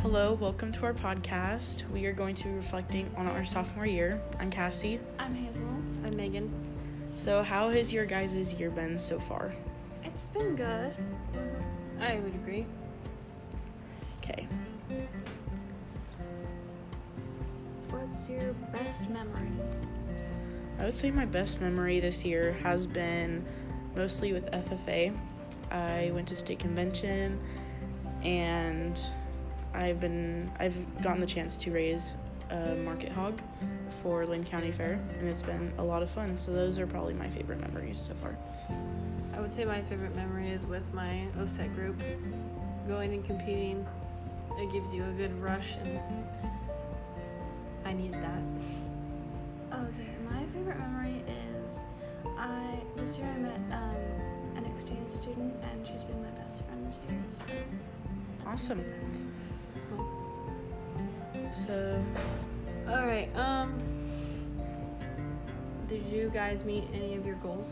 Hello, welcome to our podcast. We are going to be reflecting on our sophomore year. I'm Cassie. I'm Hazel. I'm Megan. So how has your guys' year been so far? It's been good. I would agree. Okay. What's your best memory? I would say my best memory this year has been mostly with FFA. I went to state convention and I've gotten the chance to raise a market hog for Lane County Fair, and it's been a lot of fun. So those are probably my favorite memories so far. I would say my favorite memory is with my OSET group. Going and competing, it gives you a good rush, and I needed that. Okay, my favorite memory is this year I met an exchange student, and she's been my best friend this year. So Awesome. It's cool. So All right. Did you guys meet any of your goals?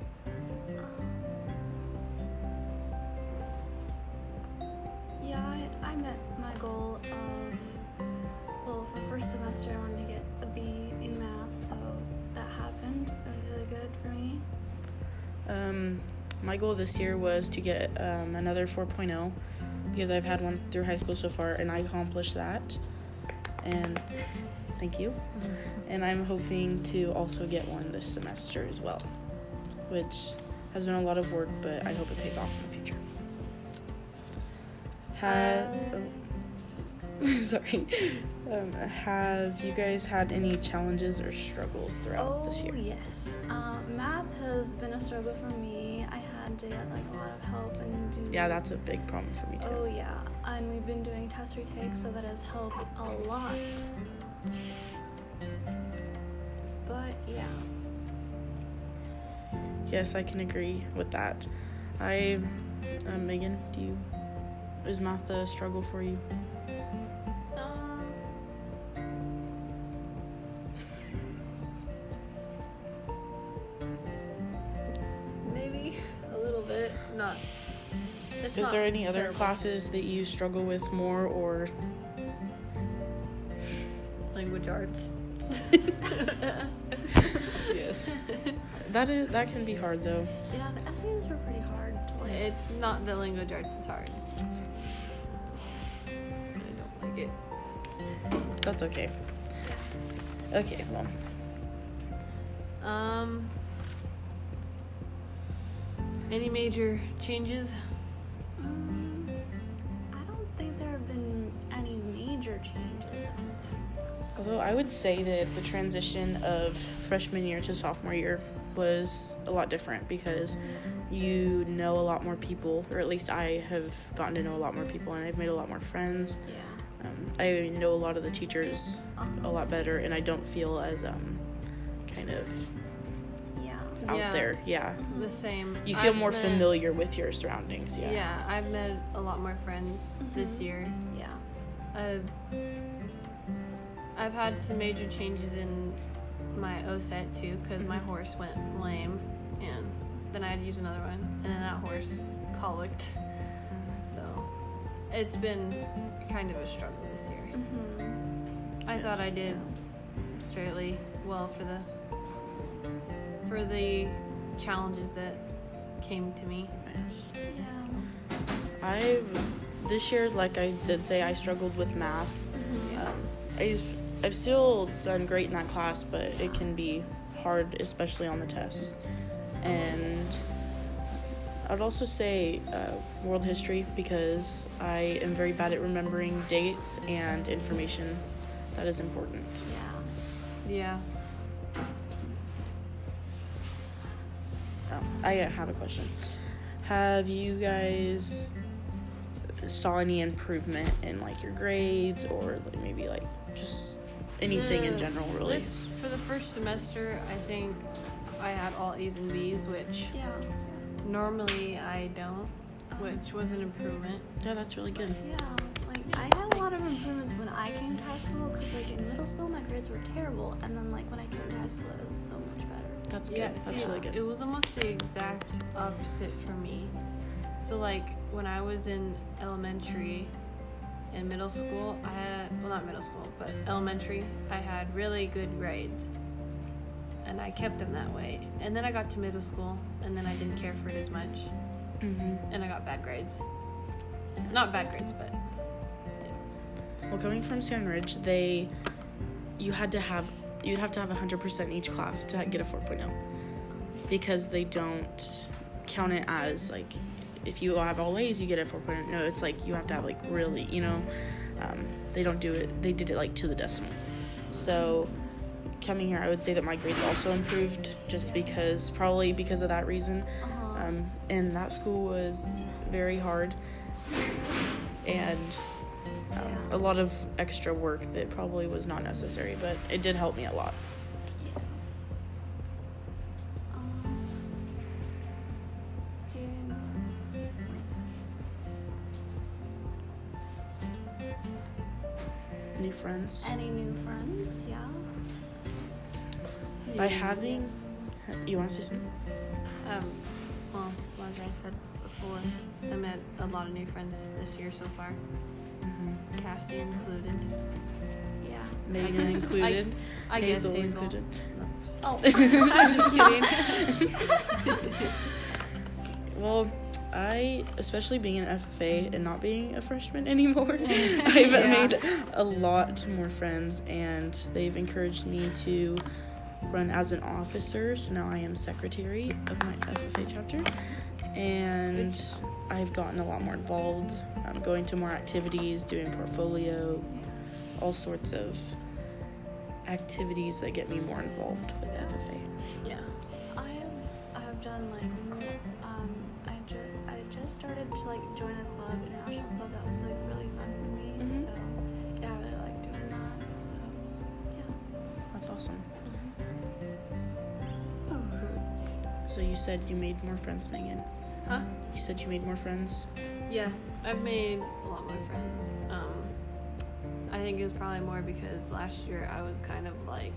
Yeah, I met my goal of, for first semester I wanted to get a B in math, so that happened. It was really good for me. my goal this year was to get another 4.0 because I've had one through high school so far, and I accomplished that. And thank you. And I'm hoping to also get one this semester as well, which has been a lot of work, but I hope it pays off in the future. Have you guys had any challenges or struggles throughout this year? Oh, yes. Math has been a struggle for me. I had to get a lot of help and do... Yeah, that's a big problem for me too. Oh, yeah. And we've been doing test retakes, so that has helped a lot. But, yeah. Yes, I can agree with that. Megan, is math a struggle for you? Maybe a little bit. Is there any other classes that you struggle with more, or? Language arts. Yes. That can be hard though. Yeah, the essays were pretty hard to It's not the language arts is hard. I don't like it. That's okay. Okay, well. Any major changes? I don't think there have been any major changes. Although I would say that the transition of freshman year to sophomore year was a lot different because you know a lot more people, or at least I have gotten to know a lot more people, and I've made a lot more friends. Yeah. I know a lot of the teachers a lot better, and I don't feel as kind of out there. Yeah. The same. You feel more familiar with your surroundings. Yeah. Yeah, I've met a lot more friends this year. Yeah. I've had some major changes in my OSET too, because my horse went lame, and then I had to use another one, and then that horse colicked. So it's been kind of a struggle this year. I thought I did fairly well for the challenges that came to me. Yeah. This year, like I did say, I struggled with math. I've still done great in that class, but it can be hard, especially on the tests. And I'd also say world history, because I am very bad at remembering dates and information that is important. Yeah. I have a question. Have you guys saw any improvement in your grades, or maybe just anything in general, really? For the first semester, I think I had all A's and B's, which normally I don't, which was an improvement. Yeah, that's really good. Yeah, I had a lot of improvements when I came to high school, because in middle school my grades were terrible, and then when I came to high school it was so much better. That's good. That's really good. It was almost the exact opposite for me. So when I was in elementary, in middle school, not middle school, but elementary, I had really good grades. And I kept them that way. And then I got to middle school, and then I didn't care for it as much. And I got bad grades. Not bad grades, but... Well, coming from Sand Ridge, you'd have to have 100% in each class to get a 4.0. Because they don't count it as, like, if you have all A's, you get a 4.0. No, it's like you have to have, like, really, they don't do it. They did it, like, to the decimal. So, coming here, I would say that my grades also improved probably because of that reason. And that school was very hard. And a lot of extra work that probably was not necessary, but it did help me a lot. New friends? Any new friends? Yeah. By having... You want to say something? Well, like I said before, I met a lot of new friends this year so far. Cassie included. Yeah. Megan included. I guess Hazel included. No, I'm just kidding. Well, I, especially being an FFA and not being a freshman anymore, I've made a lot more friends, and they've encouraged me to run as an officer. So now I am secretary of my FFA chapter, and I've gotten a lot more involved. I'm going to more activities, doing portfolio, all sorts of activities that get me more involved with FFA. Yeah. I have done I just started to join a club, international club, that was really fun for me. So yeah, I really like doing that. So yeah. That's awesome. So you said you made more friends, Megan. Huh? You said you made more friends? Yeah, I've made a lot more friends. I think it was probably more because last year I was kind of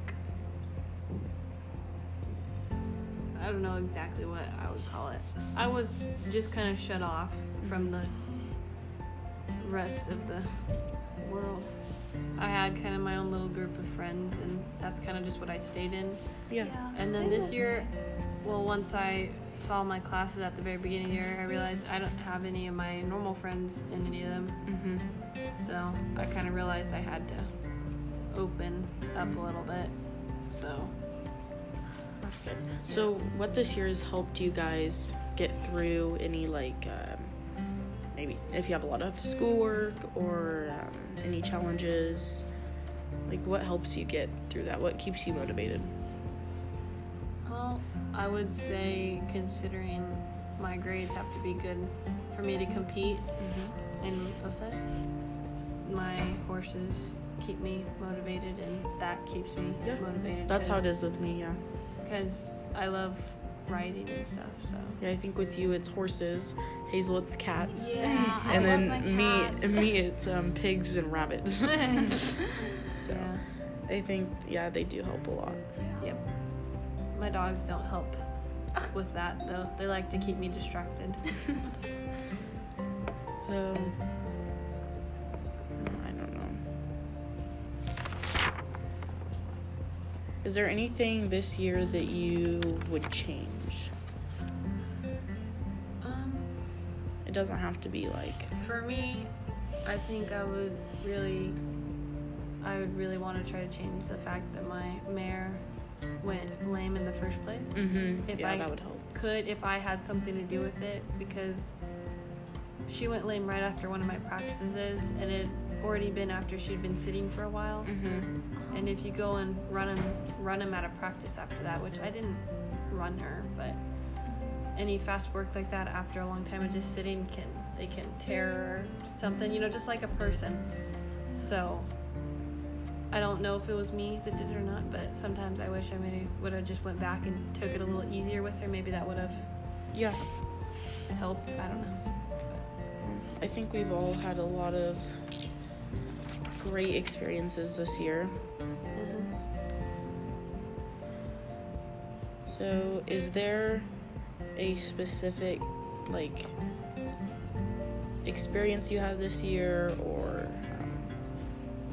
I don't know exactly what I would call it. I was just kind of shut off from the rest of the world. I had kind of my own little group of friends, and that's kind of just what I stayed in. Yeah. And then this year, once I saw my classes at the very beginning of the year, I realized I don't have any of my normal friends in any of them. So I kind of realized I had to open up a little bit. So That's good. So what this year has helped you guys get through any maybe if you have a lot of schoolwork or any challenges, what helps you get through that? What keeps you motivated? Well, I would say considering my grades have to be good for me to compete in OSET, my horses keep me motivated, and that keeps me motivated. That's how it is with me, yeah. Because I love riding and stuff, so. Yeah, I think with you it's horses, Hazel it's cats, Yeah, and I then love my me it's pigs and rabbits. So Yeah. I think they do help a lot. Yep. My dogs don't help with that though. They like to keep me distracted. So I don't know. Is there anything this year that you would change? It doesn't have to be For me, I think I would really want to try to change the fact that my mare went lame in the first place. That would help. If I had something to do with it, because she went lame right after one of my practices, and it had already been after she'd been sitting for a while. And if you go and run them out of practice after that, which I didn't run her, but any fast work like that after a long time of just sitting they can tear something, just like a person. So I don't know if it was me that did it or not, but sometimes I wish I maybe would have just went back and took it a little easier with her. Maybe that would have helped. I don't know. I think we've all had a lot of great experiences this year. So is there a specific experience you had this year, or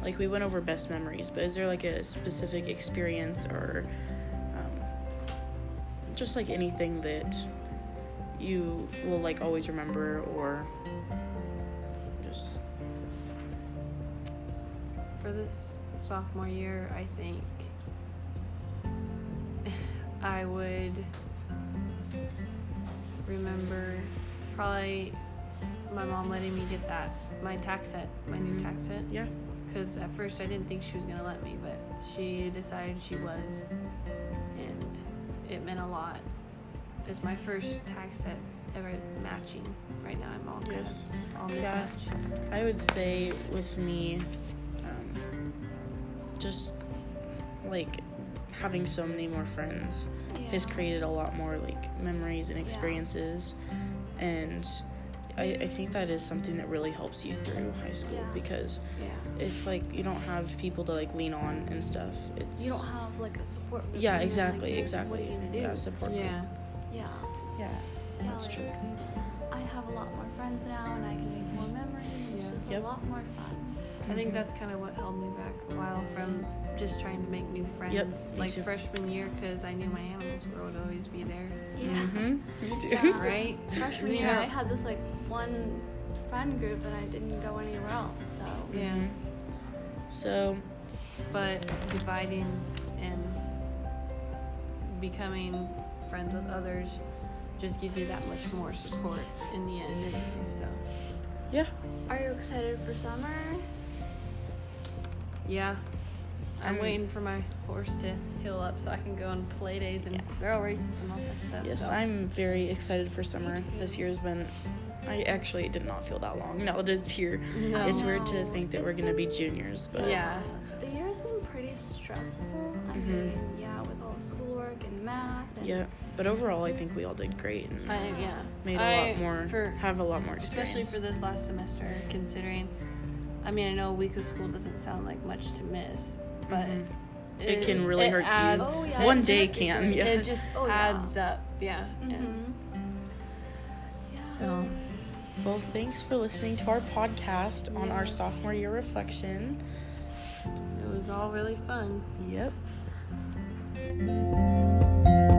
like we went over best memories, but is there like a specific experience or just like anything that you will like always remember, or just For this sophomore year, I think I would remember probably my mom letting me get my tax set, my new tax set. yeah. Because at first I didn't think she was going to let me, but she decided she was, and it meant a lot. It's my first tax set ever matching. Right now I'm all good. Yes. All Yeah. mismatched. I would say with me, just like having so many more friends has created a lot more like memories and experiences, and I think that is something that really helps you through high school, because if like you don't have people to like lean on and stuff, it's You don't have like a support group. yeah, and then, exactly, like, exactly. What are you gonna do? Yeah, support group. Yeah. Yeah. Yeah, that's like, true. I have a lot more friends now, and I can make more memories. And It's Yeah. just Yep. a lot more fun. I think that's kind of what held me back a while from just trying to make new friends. Yep, me like too. freshman year, because I knew my animals would always be there. Yeah. Me too. Yeah. Right? Freshman year, Yeah. I had this like one friend group, and I didn't go anywhere else. So Yeah. Mhm. So But dividing and becoming friends with others just gives you that much more support in the end anyway, so yeah, are you excited for summer? yeah. I'm I'm- waiting for my horse to heal up so I can go on play days and barrel races and all that stuff. yes, so. I'm very excited for summer. This year's been, I actually did not feel that long now that it's here. No. It's weird to No, think that it's we're gonna be been- juniors, but Yeah. The year's been pretty stressful. I Mhm. mean, yeah, with all the schoolwork and math. And yeah. But overall, I think we all did great and Yeah. made I- a lot more, for- have a lot more Especially experience. for this last semester, considering, I mean, I know a week of school doesn't sound like much to miss, but Mhm. It can really hurt you. adds, Oh, yeah, One it day just- can, yeah. It just Oh, yeah. adds up, yeah. Mhm. Yeah. So, Well, thanks for listening to our podcast on our sophomore year reflection. it was all really fun. Yep.